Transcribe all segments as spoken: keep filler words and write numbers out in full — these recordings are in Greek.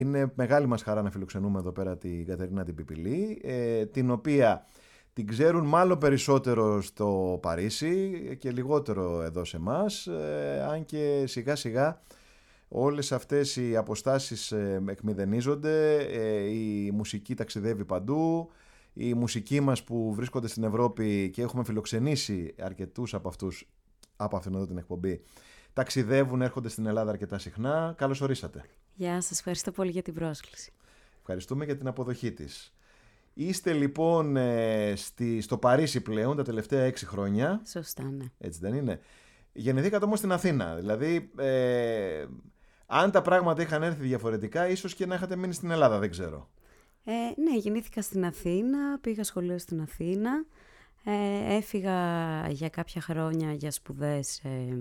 Είναι μεγάλη μας χαρά να φιλοξενούμε εδώ πέρα την Κατερίνα την Πιπηλή, ε, την οποία την ξέρουν μάλλον περισσότερο στο Παρίσι και λιγότερο εδώ σε εμάς, ε, αν και σιγά σιγά όλες αυτές οι αποστάσεις ε, εκμηδενίζονται, ε, η μουσική ταξιδεύει παντού, η μουσική μας που βρίσκονται στην Ευρώπη και έχουμε φιλοξενήσει αρκετούς από αυτούς από αυτήν εδώ την εκπομπή, ταξιδεύουν, έρχονται στην Ελλάδα αρκετά συχνά. Καλώς ορίσατε. Γεια σας, ευχαριστώ πολύ για την πρόσκληση. Ευχαριστούμε για την αποδοχή της. Είστε λοιπόν ε, στη, στο Παρίσι πλέον τα τελευταία έξι χρόνια. Σωστά, ναι. Έτσι δεν είναι? Γεννηθήκατε όμως στην Αθήνα. Δηλαδή, ε, αν τα πράγματα είχαν έρθει διαφορετικά, ίσως και να είχατε μείνει στην Ελλάδα, δεν ξέρω. Ε, ναι, γεννήθηκα στην Αθήνα, πήγα σχολείο στην Αθήνα. Ε, έφυγα για κάποια χρόνια για σπουδές ε,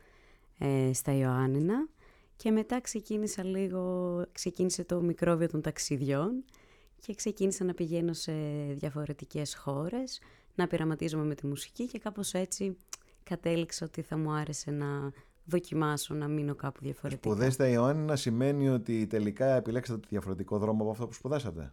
ε, στα Ιωάννινα. Και μετά ξεκίνησα λίγο, ξεκίνησε το μικρόβιο των ταξιδιών και ξεκίνησα να πηγαίνω σε διαφορετικές χώρες, να πειραματίζομαι με τη μουσική και κάπως έτσι κατέληξα ότι θα μου άρεσε να δοκιμάσω να μείνω κάπου διαφορετικά. Σπουδές στα Ιωάννινα σημαίνει ότι τελικά επιλέξατε διαφορετικό δρόμο από αυτό που σπουδάσατε?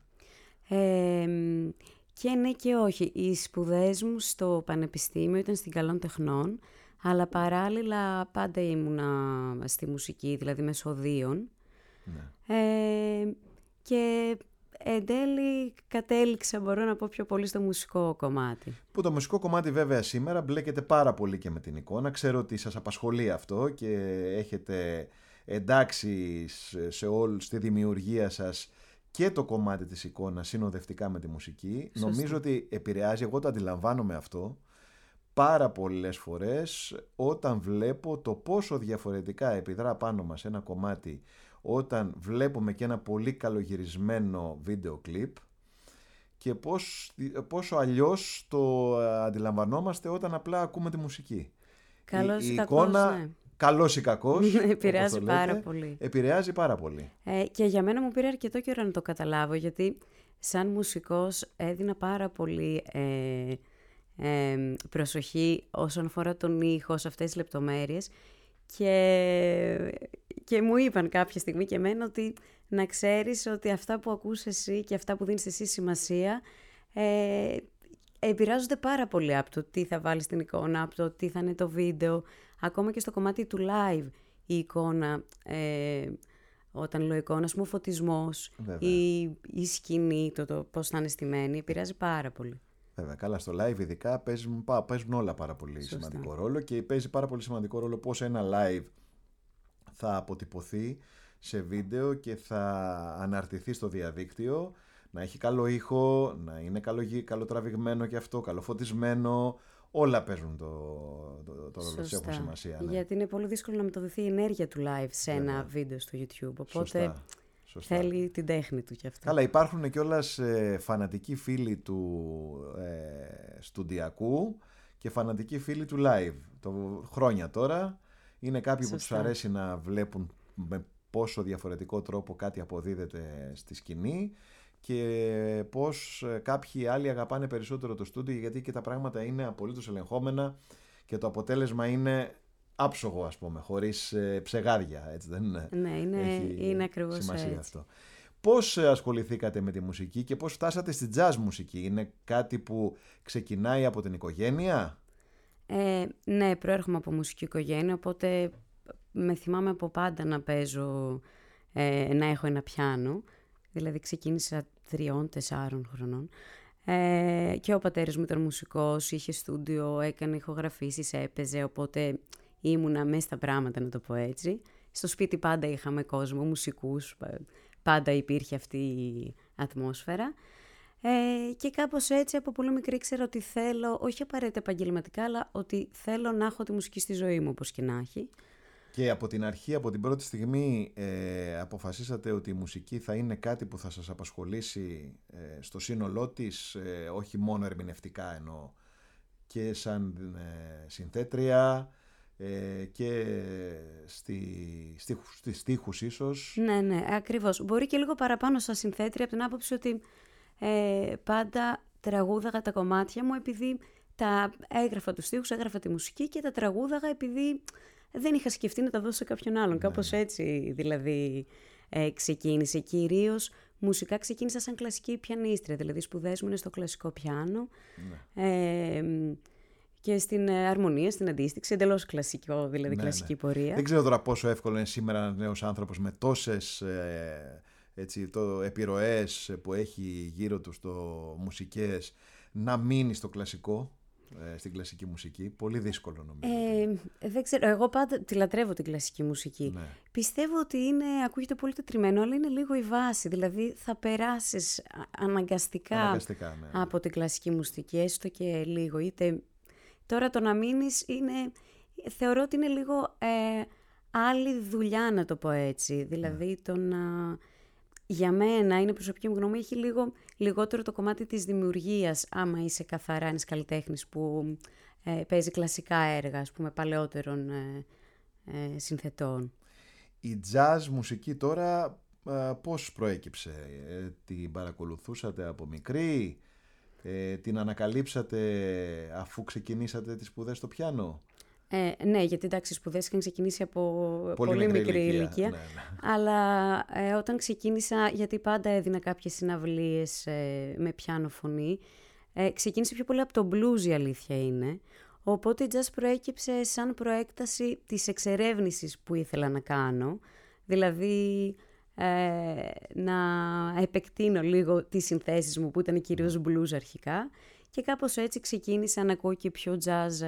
Ε, και ναι και όχι. Οι σπουδές μου στο πανεπιστήμιο ήταν στην Καλών Τεχνών, αλλά παράλληλα πάντα ήμουνα στη μουσική, δηλαδή μεσοδίων. Ναι. Ε, και εν τέλει κατέληξα, μπορώ να πω, πιο πολύ στο μουσικό κομμάτι. Που το μουσικό κομμάτι βέβαια σήμερα μπλέκεται πάρα πολύ και με την εικόνα. Ξέρω ότι σας απασχολεί αυτό και έχετε εντάξει σε όλη στη δημιουργία σας και το κομμάτι της εικόνας συνοδευτικά με τη μουσική. Σωστή. Νομίζω ότι επηρεάζει, εγώ το αντιλαμβάνομαι αυτό, πάρα πολλές φορές όταν βλέπω το πόσο διαφορετικά επιδρά πάνω μας ένα κομμάτι όταν βλέπουμε και ένα πολύ καλογυρισμένο βίντεο κλιπ και πώς, πόσο αλλιώς το αντιλαμβανόμαστε όταν απλά ακούμε τη μουσική. Καλός η, η ή εικόνα, κακός, ναι. Καλός ή κακός, επηρεάζει λέτε, πάρα πολύ. Επηρεάζει πάρα πολύ. Ε, και για μένα μου πήρε αρκετό καιρό να το καταλάβω, γιατί σαν μουσικός έδινα πάρα πολύ ε, ε, προσοχή όσον αφορά τον ήχο, σε αυτές τις λεπτομέρειες. Και, και μου είπαν κάποια στιγμή και εμένα ότι να ξέρεις ότι αυτά που ακούς εσύ και αυτά που δίνεις εσύ σημασία ε, επηρεάζονται πάρα πολύ από το τι θα βάλεις στην εικόνα, από το τι θα είναι το βίντεο. Ακόμα και στο κομμάτι του live η εικόνα, ε, όταν λέω εικόνα, ας πούμε, ο φωτισμός, η, η σκηνή, το, το πώς θα είναι στημένη, επηρεάζει πάρα πολύ. Βέβαια, καλά, στο live ειδικά παίζουν, παίζουν όλα πάρα πολύ Σωστά. σημαντικό ρόλο και παίζει πάρα πολύ σημαντικό ρόλο πώς ένα live θα αποτυπωθεί σε βίντεο και θα αναρτηθεί στο διαδίκτυο, να έχει καλό ήχο, να είναι καλοτραβηγμένο και αυτό, καλοφωτισμένο, όλα παίζουν το, το, το ρόλο τους, έχουν σημασία. Ναι. Γιατί είναι πολύ δύσκολο να μεταδοθεί η ενέργεια του live σε Βέβαια. ένα βίντεο στο YouTube, οπότε... Σωστά. Σωστά. Θέλει την τέχνη του κι αυτό. Καλά, υπάρχουν κιόλας ε, φανατικοί φίλοι του ε, στουντιακού και φανατικοί φίλοι του live. Το, χρόνια τώρα είναι κάποιοι Σωστά. που τους αρέσει να βλέπουν με πόσο διαφορετικό τρόπο κάτι αποδίδεται στη σκηνή και πώς ε, κάποιοι άλλοι αγαπάνε περισσότερο το στούντιο, γιατί και τα πράγματα είναι απολύτως ελεγχόμενα και το αποτέλεσμα είναι άψογο, ας πούμε, χωρίς ε, ψεγάδια, έτσι δεν είναι? Ναι, είναι, είναι ακριβώς σημασία έτσι. Αυτό. Πώς ασχοληθήκατε με τη μουσική και πώς φτάσατε στη jazz μουσική? Είναι κάτι που ξεκινάει από την οικογένεια? Ε, ναι, προέρχομαι από μουσική οικογένεια, οπότε με θυμάμαι από πάντα να παίζω, ε, να έχω ένα πιάνο. Δηλαδή ξεκίνησα τριών, τεσσάρων χρονών. Ε, και ο πατέρας μου ήταν μουσικός, είχε στούντιο, έκανε ηχογραφήσεις, έπαιζε, οπότε ήμουνα μέσα στα πράγματα, να το πω έτσι. Στο σπίτι πάντα είχαμε κόσμο, μουσικούς, πάντα υπήρχε αυτή η ατμόσφαιρα. Ε, και κάπως έτσι από πολύ μικρή ήξερα ότι θέλω, όχι απαραίτητα επαγγελματικά, αλλά ότι θέλω να έχω τη μουσική στη ζωή μου, όπως και να έχει. Και από την αρχή, από την πρώτη στιγμή, ε, αποφασίσατε ότι η μουσική θα είναι κάτι που θα σας απασχολήσει ε, στο σύνολό της, ε, όχι μόνο ερμηνευτικά εννοώ, και σαν ε, συνθέτρια ε, και στη, στίχους, στις στίχους ίσως. Ναι, ναι, ακριβώς. Μπορεί και λίγο παραπάνω σαν συνθέτρια από την άποψη ότι ε, πάντα τραγούδαγα τα κομμάτια μου επειδή τα έγραφα τους στίχους, έγραφα τη μουσική και τα τραγούδαγα επειδή δεν είχα σκεφτεί να τα δώσω σε κάποιον άλλον. Ναι. Κάπως έτσι δηλαδή ε, ξεκίνησε. Κυρίως μουσικά ξεκίνησα σαν κλασική πιανίστρια, δηλαδή σπουδές μου είναι στο κλασικό πιάνο. Ναι. Ε, και στην αρμονία, στην αντίστοιξη, εντελώς κλασικό, δηλαδή ναι, κλασική ναι. πορεία. Δεν ξέρω τώρα πόσο εύκολο είναι σήμερα ένας νέος άνθρωπος με τόσες ε, έτσι, το, επιρροές που έχει γύρω του στο μουσικές να μείνει στο κλασικό, ε, στην κλασική μουσική. Πολύ δύσκολο νομίζω. Ε, δεν ξέρω, εγώ πάντα τη λατρεύω την κλασική μουσική. Ναι. Πιστεύω ότι είναι, ακούγεται πολύ τετριμένο, αλλά είναι λίγο η βάση. Δηλαδή θα περάσεις αναγκαστικά, αναγκαστικά ναι. από την κλασική μουσική, έστω και λίγο, είτε... Τώρα το να μείνεις είναι, θεωρώ ότι είναι λίγο ε, άλλη δουλειά να το πω έτσι. Δηλαδή το να, για μένα είναι προσωπική μου γνώμη, έχει λίγο λιγότερο το κομμάτι της δημιουργίας άμα είσαι καθαρά ένας καλλιτέχνης που ε, παίζει κλασικά έργα, ας πούμε, παλαιότερων ε, ε, συνθετών. Η jazz μουσική τώρα ε, πώς προέκυψε, ε, την παρακολουθούσατε από μικρή? Ε, την ανακαλύψατε αφού ξεκινήσατε τις σπουδές στο πιάνο? Ε, ναι, γιατί εντάξει, οι σπουδές είχαν ξεκινήσει από πολύ, πολύ μικρή, μικρή ηλικία. ηλικία ναι, ναι. Αλλά ε, όταν ξεκίνησα, γιατί πάντα έδινα κάποιες συναυλίες ε, με πιάνο φωνή, ε, ξεκίνησε πιο πολύ από το blues, η αλήθεια είναι. Οπότε η jazz προέκυψε σαν προέκταση της εξερεύνησης που ήθελα να κάνω. Δηλαδή... Ε, να επεκτείνω λίγο τις συνθέσεις μου που ήταν κυρίως blues αρχικά και κάπως έτσι ξεκίνησα να ακούω και πιο jazz,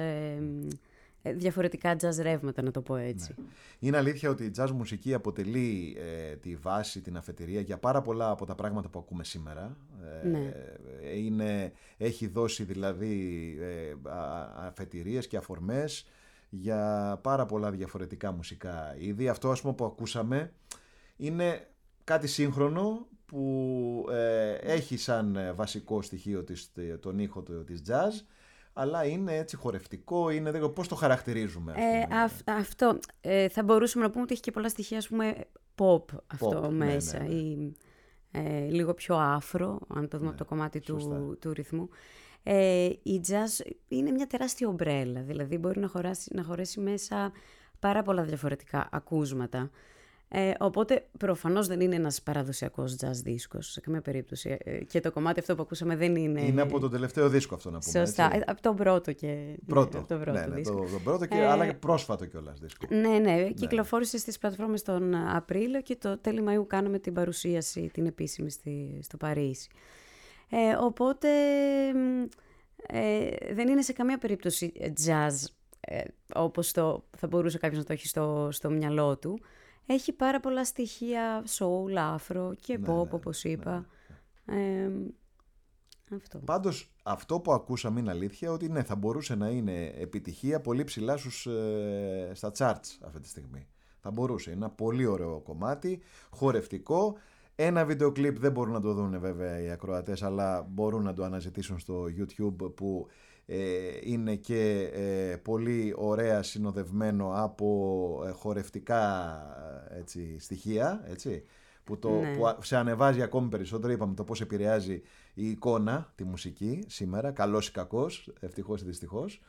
ε, διαφορετικά jazz ρεύματα, να το πω έτσι. Ναι. Είναι αλήθεια ότι η jazz μουσική αποτελεί ε, τη βάση, την αφετηρία για πάρα πολλά από τα πράγματα που ακούμε σήμερα. Ε, ναι. είναι, έχει δώσει δηλαδή ε, αφετηρίες και αφορμές για πάρα πολλά διαφορετικά μουσικά είδη. Αυτό ας πούμε που ακούσαμε είναι κάτι σύγχρονο που ε, έχει σαν βασικό στοιχείο της, τον ήχο της jazz, αλλά είναι έτσι χορευτικό, είναι, δεν, πώς το χαρακτηρίζουμε? Ε, αυ, αυτό, ε, θα μπορούσαμε να πούμε ότι έχει και πολλά στοιχεία, ας πούμε, pop αυτό pop, μέσα, ναι, ναι, ναι. Ή ε, λίγο πιο άφρο, αν το δούμε ναι, από το κομμάτι του, του ρυθμού. Ε, η jazz είναι μια τεράστια ομπρέλα, δηλαδή μπορεί να χωράσει, να χωρέσει μέσα πάρα πολλά διαφορετικά ακούσματα. Ε, οπότε προφανώς δεν είναι ένας παραδοσιακός jazz δίσκος σε καμία περίπτωση, ε, και το κομμάτι αυτό που ακούσαμε δεν είναι... Είναι από τον τελευταίο δίσκο αυτό, να πούμε. Σωστά, έτσι. Ε, από τον πρώτο και... Πρώτο, από τον πρώτο ναι, ναι, δίσκο. το, τον πρώτο και, ε, αλλά και πρόσφατο κιόλας δίσκο. Ναι, ναι, ναι, κυκλοφόρησε στις πλατφόρμες τον Απρίλιο και το τέλη Μαΐου κάναμε την παρουσίαση, την επίσημη στη, στο Παρίσι. Ε, οπότε ε, δεν είναι σε καμία περίπτωση jazz ε, όπως το, θα μπορούσε κάποιος να το έχει στο, στο μυαλό του. Έχει πάρα πολλά στοιχεία soul, afro και pop, ναι, ναι, όπως είπα. Ναι, ναι. Ε, αυτό. Πάντως, αυτό που ακούσαμε είναι αλήθεια, ότι ναι, θα μπορούσε να είναι επιτυχία πολύ ψηλά στους, ε, στα charts αυτή τη στιγμή. Θα μπορούσε. Είναι ένα πολύ ωραίο κομμάτι, χορευτικό. Ένα βίντεο κλιπ δεν μπορούν να το δουν βέβαια οι ακροατές, αλλά μπορούν να το αναζητήσουν στο YouTube, που ε, είναι και ε, πολύ ωραία συνοδευμένο από ε, χορευτικά έτσι, στοιχεία, έτσι, που, το, ναι. που σε ανεβάζει ακόμη περισσότερο. Είπαμε το πώς επηρεάζει η εικόνα τη μουσική σήμερα, καλός ή κακός, ευτυχώς ή δυστυχώς.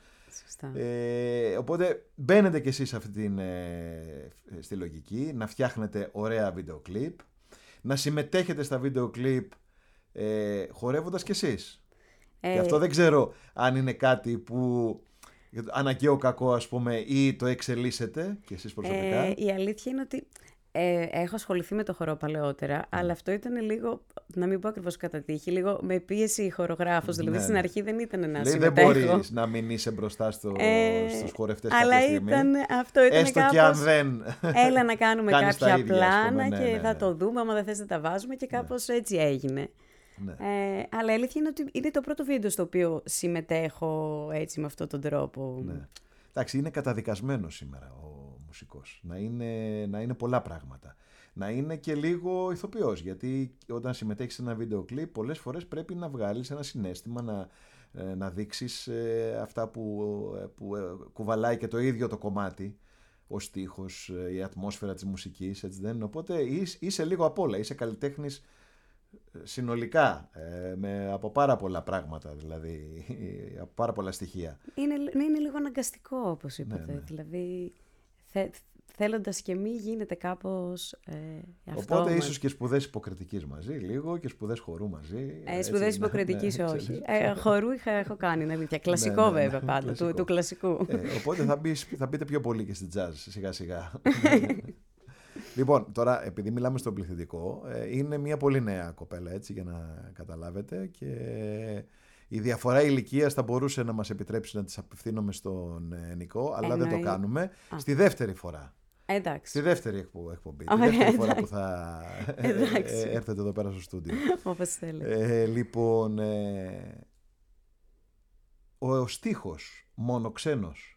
Ε, οπότε μπαίνετε κι εσείς αυτή την, ε, στη λογική να φτιάχνετε ωραία βίντεο κλιπ, να συμμετέχετε στα βίντεο κλιπ ε, χορεύοντας κι εσείς. Ε... Και αυτό δεν ξέρω αν είναι κάτι που αναγκαίο κακό, ας πούμε, ή το εξελίσσετε κι εσείς προσωπικά. Ε, η αλήθεια είναι ότι ε, έχω ασχοληθεί με το χορό παλαιότερα, mm. αλλά αυτό ήταν λίγο, να μην πω ακριβώς κατά τύχη, λίγο με πίεση χορογράφος. Δηλαδή ναι, στην αρχή δεν ήταν να λέει, συμμετέχω. Δεν μπορείς να μην είσαι μπροστά στο, ε, στους χορευτές αλλά κάποια στιγμή. Ήταν, αυτό ήταν έστω κάπως, και αν δεν έλα να κάνουμε κάποια ίδια, πλάνα ναι, και ναι, ναι, θα ναι. το δούμε, άμα δεν θες να τα βάζουμε, και κάπως ναι. έτσι έγινε. Ναι. Ε, αλλά η αλήθεια είναι ότι είναι το πρώτο βίντεο στο οποίο συμμετέχω έτσι με αυτόν τον τρόπο. Ναι. Εντάξει, είναι καταδικασμένο σήμερα ο μουσικός. Να είναι, να είναι πολλά πράγματα. Να είναι και λίγο ηθοποιός, γιατί όταν συμμετέχεις σε ένα βίντεο κλιπ πολλές φορές πρέπει να βγάλεις ένα συναίσθημα, να, να δείξεις ε, αυτά που, που ε, κουβαλάει και το ίδιο το κομμάτι, ο στίχος, η ατμόσφαιρα της μουσικής, έτσι δεν είναι? Οπότε είσαι, είσαι λίγο απ' όλα, είσαι καλλιτέχνης συνολικά, ε, με, από πάρα πολλά πράγματα, δηλαδή, από πάρα πολλά στοιχεία. Είναι, είναι λίγο αναγκαστικό, όπως είπατε. Ναι, ναι. Δηλαδή, θε, θέλοντας και μη γίνεται κάπως ε, αυτό. Οπότε ίσως και σπουδές υποκριτικής μαζί λίγο και σπουδές χορού μαζί. Ε, σπουδές υποκριτικής ναι, όχι. Ε, χορού είχα, έχω κάνει, είναι αλήθεια. Κλασικό ναι, ναι, ναι, βέβαια πάντα, κλασικό. Του, του κλασικού. Ε, οπότε θα, μπεις, θα μπείτε πιο πολύ και στη jazz σιγά σιγά. Λοιπόν, τώρα επειδή μιλάμε στον πληθυντικό, είναι μια πολύ νέα κοπέλα έτσι για να καταλάβετε και η διαφορά ηλικίας θα μπορούσε να μας επιτρέψει να τις απευθύνομαι στον Νικό, αλλά Εννοεί. δεν το κάνουμε. Α. Στη δεύτερη φορά. Εντάξει. Στη δεύτερη εκπομπή. Τη δεύτερη εντάξει. φορά που θα έρθετε εδώ πέρα στο στούντιο. Όπως θέλετε. Ε, λοιπόν, ε, ο, ο στίχος, μονοξένος.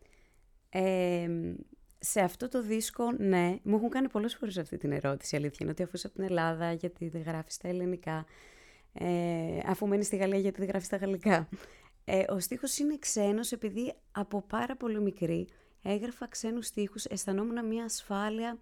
Ε, σε αυτό το δίσκο, ναι, μου έχουν κάνει πολλές φορές αυτή την ερώτηση, αλήθεια είναι, ότι αφού είσαι από την Ελλάδα, γιατί δεν γράφεις στα ελληνικά, ε, αφού μένεις στη Γαλλία, γιατί δεν γράφεις στα γαλλικά. Ε, ο στίχος είναι ξένος, επειδή από πάρα πολύ μικρή έγραφα ξένους στίχους, αισθανόμουν μια ασφάλεια,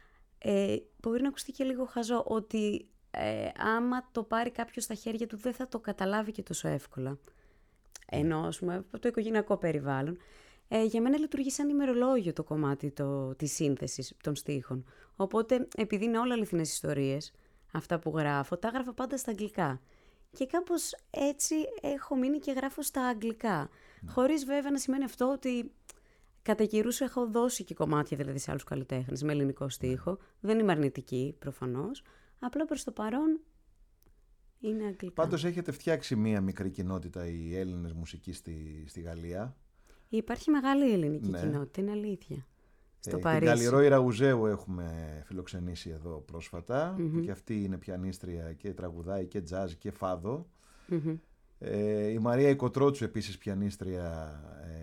ε, μπορεί να ακουστεί και λίγο χαζό, ότι ε, άμα το πάρει κάποιος στα χέρια του δεν θα το καταλάβει και τόσο εύκολα. Ενώ, ας πούμε, από το οικογενειακό περιβάλλον. Ε, για μένα λειτουργεί σαν ημερολόγιο το κομμάτι το, της σύνθεσης των στίχων. Οπότε, επειδή είναι όλα αληθινές ιστορίες, αυτά που γράφω, τα έγραφα πάντα στα αγγλικά. Και κάπως έτσι έχω μείνει και γράφω στα αγγλικά. Mm. Χωρίς βέβαια να σημαίνει αυτό ότι κατά καιρούς έχω δώσει και κομμάτια δηλαδή σε άλλους καλλιτέχνες με ελληνικό στίχο. Mm. Δεν είμαι αρνητική προφανώς. Απλά προς το παρόν είναι αγγλικά. Πάντως έχετε φτιάξει μία μικρή κοινότητα οι Έλληνες μουσικοί στη, στη Γαλλία. Υπάρχει μεγάλη ελληνική ναι. κοινότητα, είναι αλήθεια. Στο ε, Παρίσι. Την Καλλιρόη Ραγουζέου έχουμε φιλοξενήσει εδώ πρόσφατα, mm-hmm. που και αυτή είναι πιανίστρια και τραγουδάει και τζάζ και φάδο. Mm-hmm. Ε, η Μαρία Οικοτρότσου επίσης πιανίστρια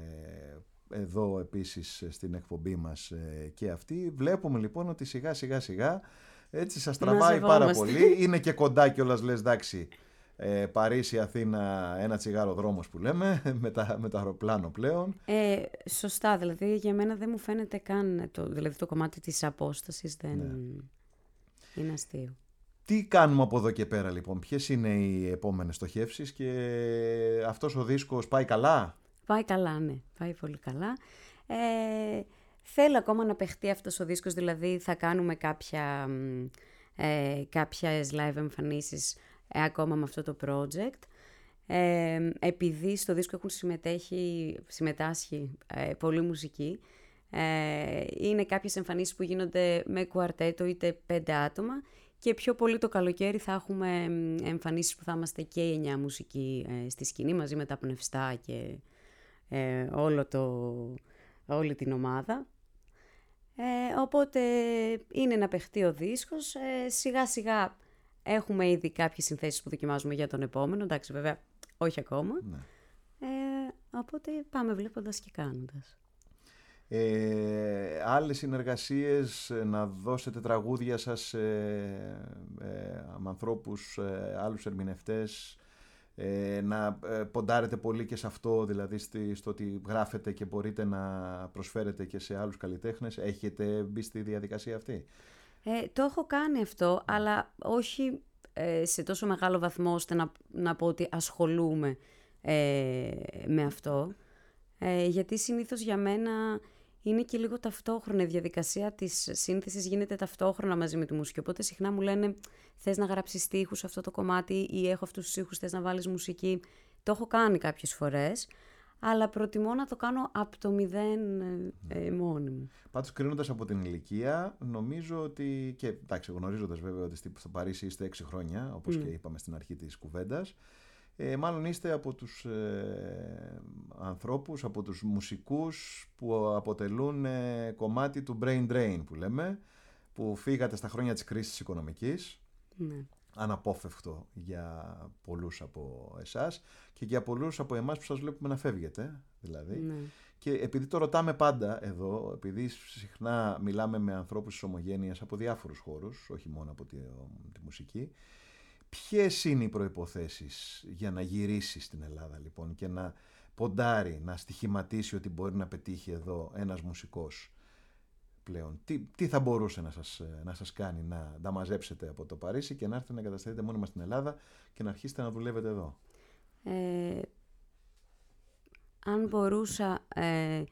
ε, εδώ επίσης στην εκπομπή μας ε, και αυτή. Βλέπουμε λοιπόν ότι σιγά σιγά σιγά έτσι σας τραβάει πάρα πολύ. Είναι και κοντά κιόλας, λες εντάξει. Ε, Παρίσι, Αθήνα, ένα τσιγάρο δρόμος που λέμε, με, τα, με το αεροπλάνο πλέον. Ε, σωστά, δηλαδή για μένα δεν μου φαίνεται καν, το, δηλαδή το κομμάτι της απόστασης δεν ναι. είναι αστείο. Τι κάνουμε από εδώ και πέρα λοιπόν, ποιες είναι οι επόμενες στοχεύσεις και αυτός ο δίσκος πάει καλά? Πάει καλά, ναι, πάει πολύ καλά. Ε, θέλω ακόμα να παιχτεί αυτός ο δίσκος, δηλαδή θα κάνουμε κάποια, ε, κάποιες live εμφανίσεις Ε, ακόμα με αυτό το project. Ε, επειδή στο δίσκο έχουν συμμετέχει, συμμετάσχει ε, πολλή μουσική, ε, είναι κάποιες εμφανίσεις που γίνονται με κουαρτέτο είτε πέντε άτομα και πιο πολύ το καλοκαίρι θα έχουμε εμφανίσεις που θα είμαστε και οι εννιά μουσικοί ε, στη σκηνή μαζί με τα πνευστά και ε, όλο το, όλη την ομάδα. Ε, οπότε είναι να παιχτεί ο δίσκος, ε, σιγά σιγά έχουμε ήδη κάποιες συνθέσεις που δοκιμάζουμε για τον επόμενο, εντάξει βέβαια όχι ακόμα, ναι. ε, οπότε πάμε βλέποντας και κάνοντας. Ε, άλλες συνεργασίες, να δώσετε τραγούδια σας σε ε, με ανθρώπους, ε, άλλους ερμηνευτές, ε, να ε, ποντάρετε πολύ και σε αυτό, δηλαδή στη, στο ότι γράφετε και μπορείτε να προσφέρετε και σε άλλους καλλιτέχνες. Έχετε μπει στη διαδικασία αυτή? Ε, το έχω κάνει αυτό, αλλά όχι ε, σε τόσο μεγάλο βαθμό ώστε να, να πω ότι ασχολούμαι ε, με αυτό. Ε, γιατί συνήθως για μένα είναι και λίγο ταυτόχρονα. Η διαδικασία της σύνθεσης γίνεται ταυτόχρονα μαζί με τη μουσική. Οπότε συχνά μου λένε θες να γράψεις στίχους σε αυτό το κομμάτι ή έχω αυτούς τους στίχους, θες να βάλεις μουσική. Το έχω κάνει κάποιες φορές. Αλλά προτιμώ να το κάνω από το μηδέν ε, μόνη μου. Πάντως, κρίνοντας από την ηλικία, νομίζω ότι, και εντάξει, γνωρίζοντας βέβαια ότι στο Παρίσι είστε έξι χρόνια, όπως mm. και είπαμε στην αρχή της κουβέντας, ε, μάλλον είστε από τους ε, ανθρώπους, από τους μουσικούς που αποτελούν ε, κομμάτι του brain drain που λέμε, που φύγατε στα χρόνια της κρίσης οικονομικής. Mm. Αναπόφευκτο για πολλούς από εσάς και για πολλούς από εμάς που σας βλέπουμε να φεύγετε δηλαδή. Ναι. Και επειδή το ρωτάμε πάντα εδώ, επειδή συχνά μιλάμε με ανθρώπους της ομογένειας από διάφορους χώρους, όχι μόνο από τη, τη μουσική, ποιες είναι οι προϋποθέσεις για να γυρίσει στην Ελλάδα λοιπόν και να ποντάρει, να στοιχηματίσει ότι μπορεί να πετύχει εδώ ένας μουσικός πλέον? Τι, τι θα μπορούσε να σας, να σας κάνει να τα μαζέψετε από το Παρίσι και να έρθετε να εγκατασταθείτε μόνιμα στην Ελλάδα και να αρχίσετε να δουλεύετε εδώ? Ε, αν μπορούσα ε,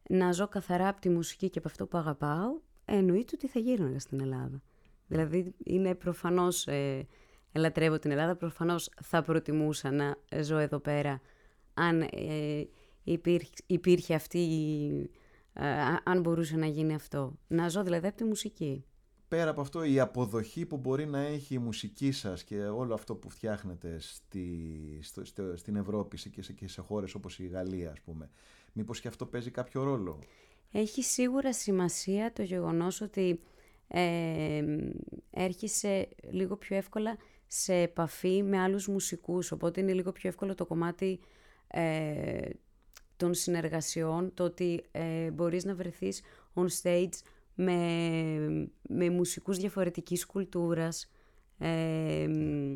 να ζω καθαρά από τη μουσική και από αυτό που αγαπάω, εννοείται ότι θα γύρναγα στην Ελλάδα. Δηλαδή είναι προφανώς, ε, ελατρεύω την Ελλάδα, προφανώς θα προτιμούσα να ζω εδώ πέρα αν ε, υπήρχε, υπήρχε αυτή, ε, αν μπορούσε να γίνει αυτό. Να ζω δηλαδή από τη μουσική. Πέρα από αυτό, η αποδοχή που μπορεί να έχει η μουσική σας και όλο αυτό που φτιάχνετε στη, στο, στο, στην Ευρώπη και σε, και σε χώρες όπως η Γαλλία, ας πούμε, μήπως και αυτό παίζει κάποιο ρόλο? Έχει σίγουρα σημασία το γεγονός ότι ε, έρχεσαι λίγο πιο εύκολα σε επαφή με άλλους μουσικούς, οπότε είναι λίγο πιο εύκολο το κομμάτι ε, των συνεργασιών, το ότι ε, μπορείς να βρεθείς on stage με, με μουσικούς διαφορετικής κουλτούρας. Ε,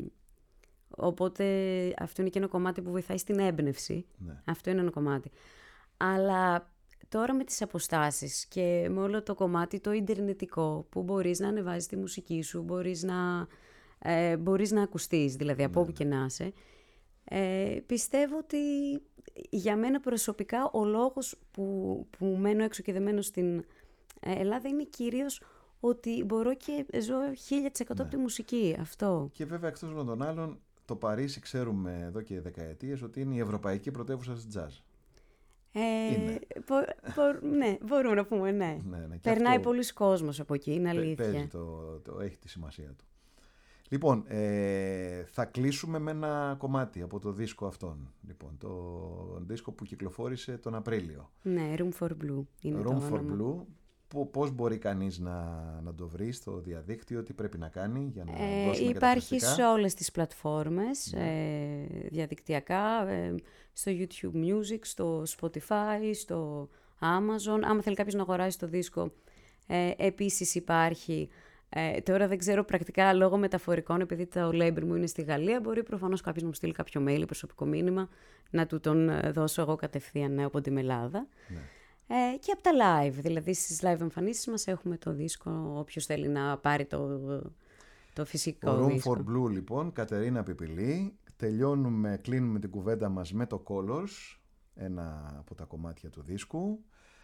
οπότε αυτό είναι και ένα κομμάτι που βοηθάει στην έμπνευση. Ναι. Αυτό είναι ένα κομμάτι. Αλλά τώρα με τις αποστάσεις και με όλο το κομμάτι το ιντερνετικό, που μπορείς να ανεβάζεις τη μουσική σου, μπορείς να, ε, μπορείς να ακουστείς, δηλαδή από όπου ναι. και να είσαι, ε, πιστεύω ότι για μένα προσωπικά ο λόγος που, που μένω έξω και δεν μένω στην Ελλάδα είναι κυρίως ότι μπορώ και ζω χίλια τοις εκατό Ναι. από τη μουσική. Αυτό. Και βέβαια εκτός των άλλων, το Παρίσι ξέρουμε εδώ και δεκαετίες ότι είναι η ευρωπαϊκή πρωτεύουσα της jazz. Ε, Είναι. Μπο, μπο, ναι, μπορούμε να πούμε ναι. Ναι, ναι. Και Περνάει αυτό πολλοί κόσμος από εκεί, είναι παι- αλήθεια. Παίζει το, το, έχει τη σημασία του. Λοιπόν, ε, θα κλείσουμε με ένα κομμάτι από το δίσκο αυτόν. Λοιπόν, το δίσκο που κυκλοφόρησε τον Απρίλιο. Ναι, Room for Blue είναι Room το for όνομα. Blue. Πο- Πώς μπορεί κανείς να, να το βρει στο διαδίκτυο, τι πρέπει να κάνει για να Ε, δώσουμε και τα υπάρχει ακουστικά? σε όλες τις πλατφόρμες ε, διαδικτυακά, ε, στο YouTube Music, στο Spotify, στο Amazon. Άμα θέλει κάποιος να αγοράσει το δίσκο, ε, επίσης υπάρχει. Ε, τώρα δεν ξέρω πρακτικά λόγω μεταφορικών, επειδή το label μου είναι στη Γαλλία, μπορεί προφανώς κάποιος να μου στείλει κάποιο mail, προσωπικό μήνυμα, να του τον ε, δώσω εγώ κατευθείαν ναι, από την Ελλάδα. Ναι. Ε, και από τα live, δηλαδή στις live εμφανίσεις μας έχουμε το δίσκο, όποιος θέλει να πάρει το, το φυσικό Ο Room δίσκο. for Blue λοιπόν, Κατερίνα Πιπηλή. Τελειώνουμε, κλείνουμε την κουβέντα μας με το Colors, ένα από τα κομμάτια του δίσκου.